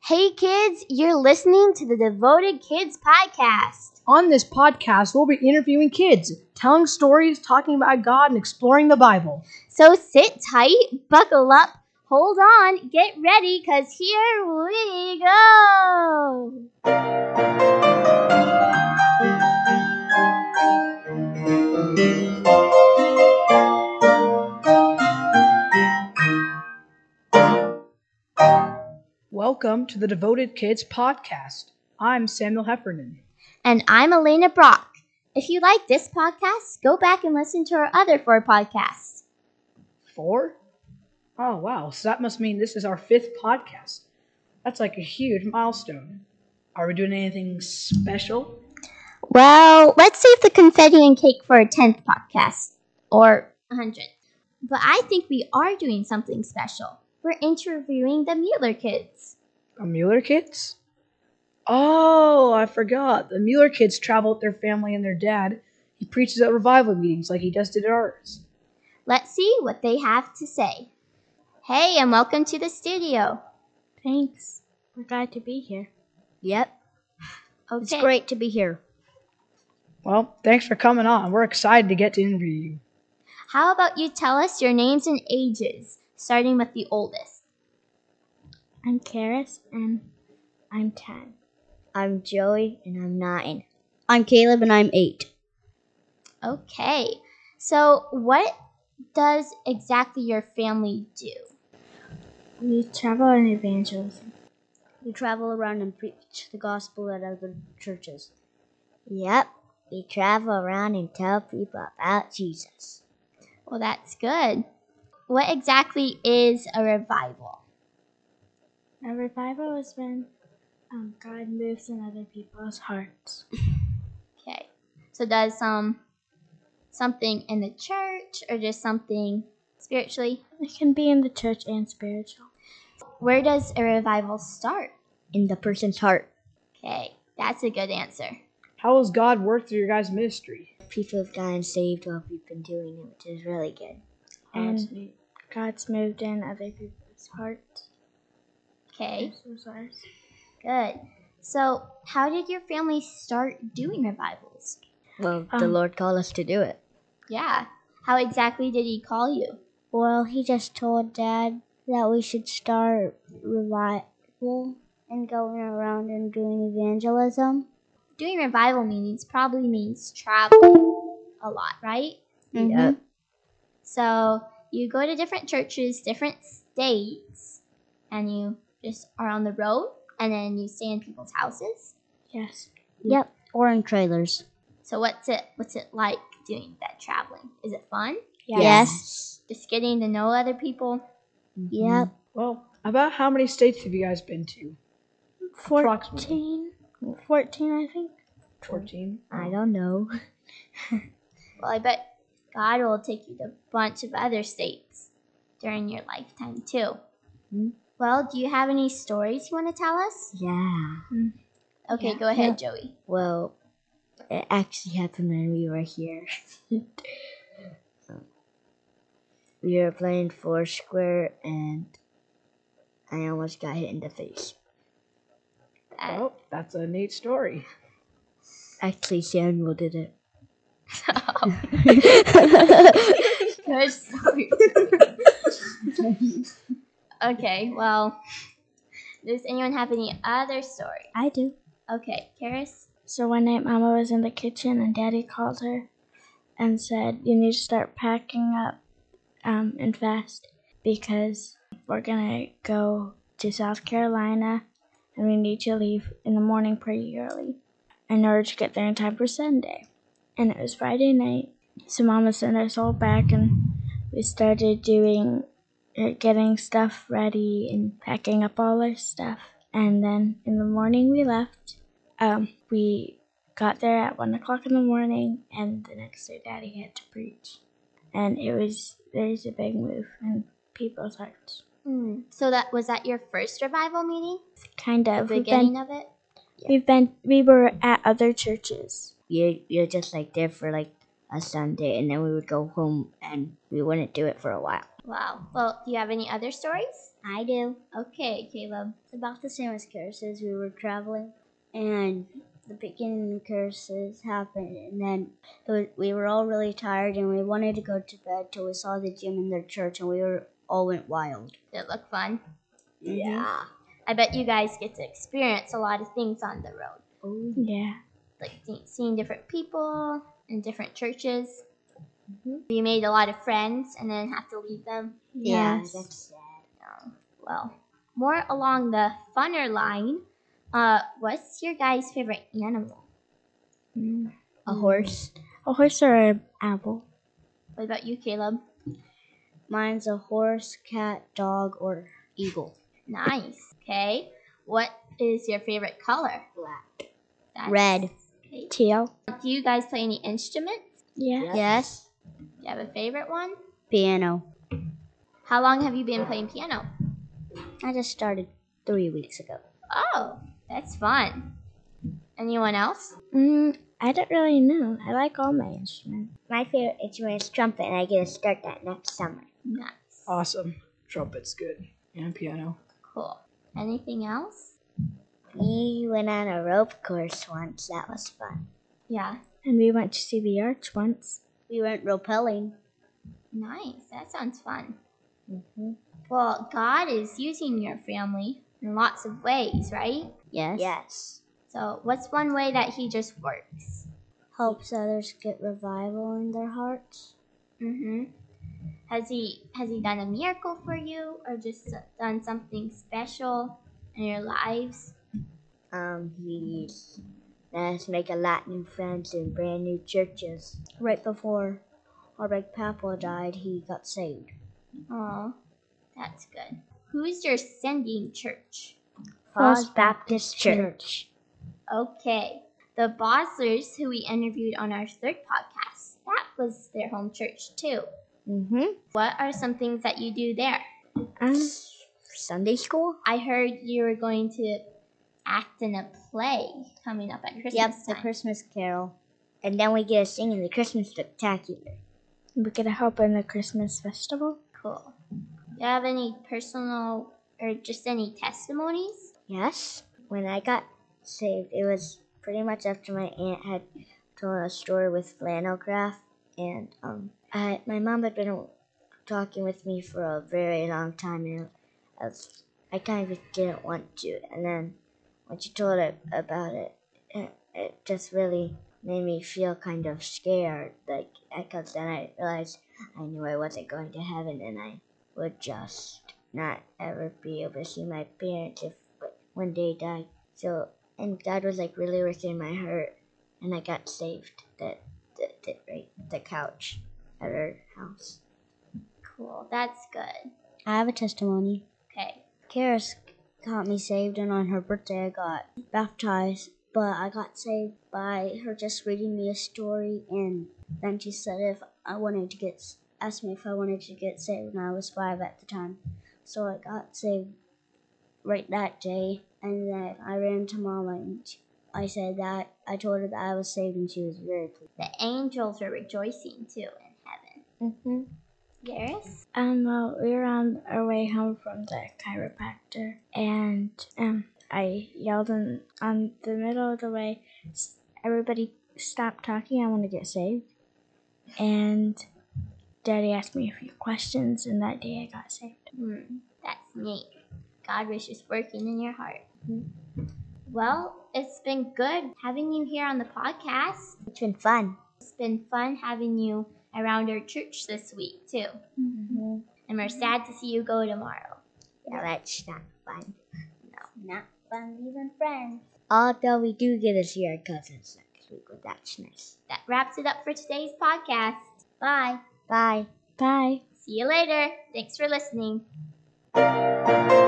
Hey kids, you're listening to the Devoted Kids podcast. On this podcast, we'll be interviewing kids, telling stories, talking about God, and exploring the Bible. So sit tight, buckle up, hold on, get ready, because here we go. Welcome to the Devoted Kids podcast. I'm Samuel Heffernan. And I'm Elena Brock. If you like this podcast, go back and listen to our other 4 podcasts. 4? Oh, wow. So that must mean this is our 5th podcast. That's like a huge milestone. Are we doing anything special? Well, let's save the confetti and cake for a 10th podcast. Or 100th. But I think we are doing something special. We're interviewing the Mueller kids. The Mueller kids? Oh, I forgot. The Mueller kids travel with their family and their dad. He preaches at revival meetings like he just did at ours. Let's see what they have to say. Hey, and welcome to the studio. Thanks. We're glad to be here. Yep. Okay. It's great to be here. Well, thanks for coming on. We're excited to get to interview you. How about you tell us your names and ages, starting with the oldest? I'm Karis, and I'm 10. I'm Joey, and I'm 9. I'm Caleb, and I'm 8. Okay. So what does exactly your family do? We travel in evangelism. We travel around and preach the gospel at other churches. Yep. We travel around and tell people about Jesus. Well, that's good. What exactly is a revival? A revival is when God moves in other people's hearts. Okay. So does something in the church or just something spiritually? It can be in the church and spiritual. Where does a revival start? In the person's heart. Okay, that's a good answer. How has God worked through your guys' ministry? People have gotten saved while we've been doing it, which is really good. And God's moved in other people's hearts. Okay, So ours. good. So how did your family start doing revivals? Well, the Lord called us to do it. Yeah. How exactly did he call you? Well, he just told Dad that we should start revival and going around and doing evangelism. Doing revival meetings probably means traveling a lot, right? Yep. So you go to different churches, different states, and you just are on the road, and then you stay in people's houses. Yes. Yep. Or in trailers. So what's it like doing that traveling? Is it fun? Yes. Just getting to know other people? Yep. Well, about how many states have you guys been to? 14, I think. 14. I don't know. Well, I bet God will take you to a bunch of other states during your lifetime too. Well, do you have any stories you want to tell us? Yeah. Okay, go ahead, Joey. Well, it actually happened when we were here. We were playing Foursquare, and I almost got hit in the face. Well, that's a neat story. Actually, Samuel did it. Good story. Okay, well, does anyone have any other story? I do. Okay, Karis? So one night Mama was in the kitchen and Daddy called her and said, you need to start packing up and fast because we're going to go to South Carolina and we need to leave in the morning pretty early in order to get there in time for Sunday. And it was Friday night, so Mama sent us all back and we started getting stuff ready and packing up all our stuff. And then in the morning we left. We got there at 1 o'clock in the morning, and the next day Daddy had to preach. And there's a big move in people's hearts. So was that your first revival meeting? Kind of. The beginning of it? We were at other churches. You're just like there for like a Sunday, and then we would go home and we wouldn't do it for a while. Wow. Well, do you have any other stories? I do. Okay, Caleb. It's about the same as curses. We were traveling, and the beginning of curses happened, and then we were all really tired, and we wanted to go to bed till we saw the gym in their church, and we all went wild. Did it look fun? Yeah. I bet you guys get to experience a lot of things on the road. Oh, Yeah. Like seeing different people in different churches. You made a lot of friends and then have to leave them. yeah, Yes. that's sad. Well, more along the funner line, what's your guys' favorite animal? Mm. A horse. A horse or an apple? What about you, Caleb? Mine's a horse, cat, dog, or eagle. Nice. Okay. What is your favorite color? Black. That's- Red. Okay. Teal? Do you guys play any instruments? Yeah. Yes. Do you have a favorite one? Piano. How long have you been playing piano? I just started 3 weeks ago. Oh, that's fun. Anyone else? I don't really know. I like all my instruments. My favorite instrument is trumpet, and I get to start that next summer. Nice. Awesome. Trumpet's good. And piano. Cool. Anything else? We went on a rope course once. That was fun. Yeah. And we went to see the arch once. We went rappelling. Nice. That sounds fun. Mm-hmm. Well, God is using your family in lots of ways, right? Yes. Yes. So, what's one way that He just works? Helps others get revival in their hearts. Mm-hmm. Has he done a miracle for you, or just done something special in your lives? He let us make a lot new friends in brand new churches. Right before our big papa died, he got saved. Oh, that's good. Who's your sending church? Falls Baptist Church. Okay. The Boslers, who we interviewed on our third podcast, that was their home church too. Mm-hmm. What are some things that you do there? Sunday school? I heard you were going to act in a play coming up at Christmas Yep, time. the Christmas Carol. And then we get to sing in the Christmas Spectacular. We get to help in the Christmas festival. Cool. Do you have any personal or just any testimonies? Yes. When I got saved, it was pretty much after my aunt had told a story with flannel craft. And my mom had been talking with me for a very long time, and I kind of didn't want to. And then when she told it about it, it just really made me feel kind of scared. Because then I realized I knew I wasn't going to heaven, and I would just not ever be able to see my parents if when they died. So, and God was really working in my heart, and I got saved. The couch at her house. Cool. That's good. I have a testimony. Okay. Karis got me saved, and on her birthday I got baptized. But I got saved by her just reading me a story, and then she said asked me if I wanted to get saved, and I was 5 at the time. So I got saved right that day, and then I ran to Mom, and I said that I told her that I was saved, and she was very pleased. The angels are rejoicing too in heaven. Mm-hmm. Garrus? Well, we were on our way home from the chiropractor, and I yelled on the middle of the way, everybody stop talking, I want to get saved. And Daddy asked me a few questions, and that day I got saved. That's neat. God was just working in your heart. Well, it's been good having you here on the podcast. It's been fun. It's been fun having you around our church this week, too. Mm-hmm. And we're sad to see you go tomorrow. Yeah, that's not fun. No, not fun leaving friends. Although we do get to see our cousins next week, but that's nice. That wraps it up for today's podcast. Bye. Bye. Bye. See you later. Thanks for listening.